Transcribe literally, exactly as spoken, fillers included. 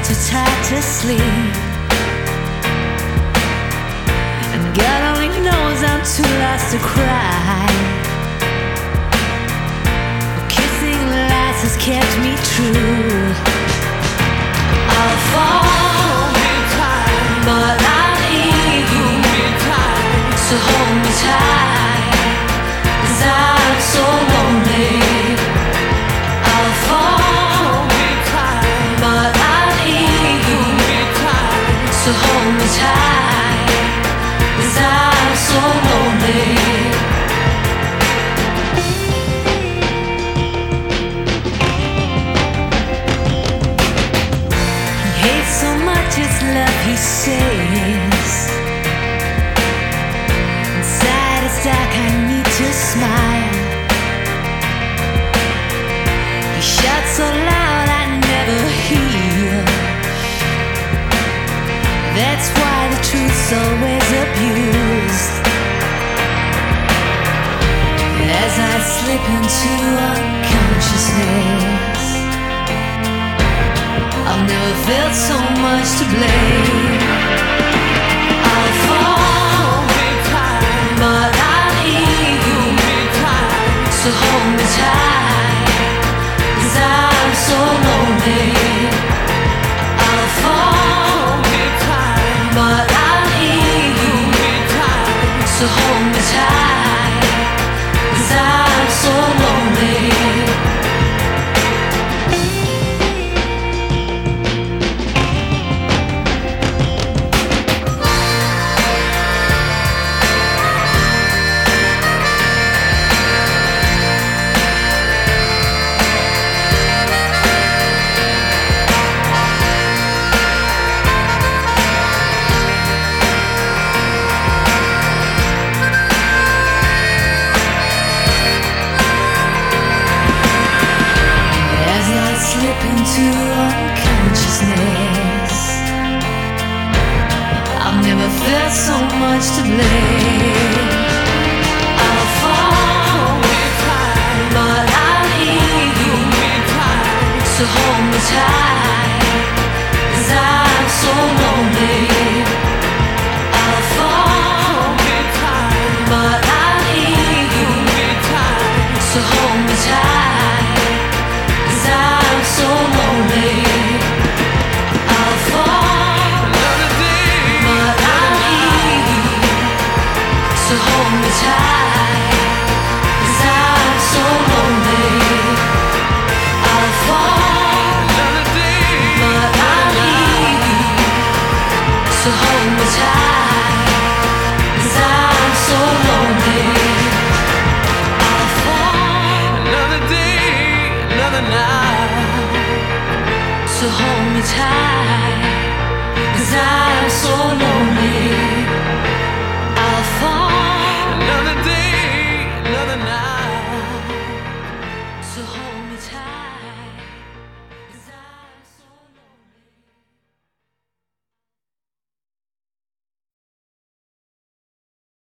too tired to sleep, and God only knows I'm too lost to cry. Kissing lies has kept me true. I'll fall, but I need you, so hold me tight, 'cause I'm so lonely. I'll fall, but I need you, so hold me tight, 'cause I'm so lonely. It's love, he says. Inside it's dark, I need to smile. He shouts so loud I never hear. That's why the truth's always abused. As I slip into unconsciousness, I've never felt so much to blame. I'll fall, but I need you, so hold me tight, 'cause I'm so lonely. I'll fall, but I need you, so hold me tight, 'cause I'm so lonely. Into unconsciousness, I've never felt so much to blame. I'll fall, but I need you, so hold me tight.